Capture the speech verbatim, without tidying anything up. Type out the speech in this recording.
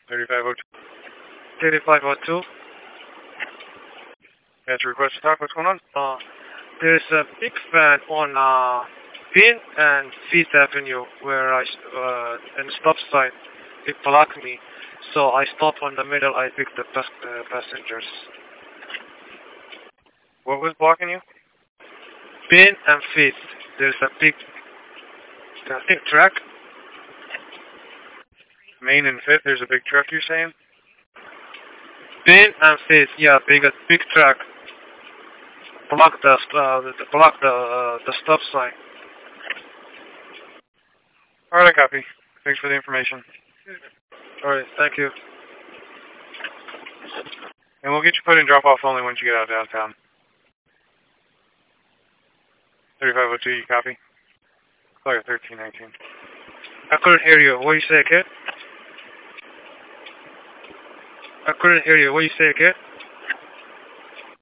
thirty-five oh two. thirty-five oh two. That's your request to talk. What's going on? Uh, there's a big fan on uh, Pin and Fifth Avenue where I, s- uh, in stop sign, it blocked me. So I stopped on the middle, I picked the pas- uh, passengers. What was blocking you? Pin and Fifth, there's a big, a big truck. Main and Fifth, there's a big truck you're saying? Pin and Fifth, yeah, big, a big truck. Block the, uh, the block the, uh, the stop sign. Alright, I copy. Thanks for the information. Alright, thank you. And we'll get you put in drop-off only once you get out of downtown. thirty-five oh two, you copy? Sorry, thirteen nineteen. I couldn't hear you. What you say, kid? I couldn't hear you. What you say, kid?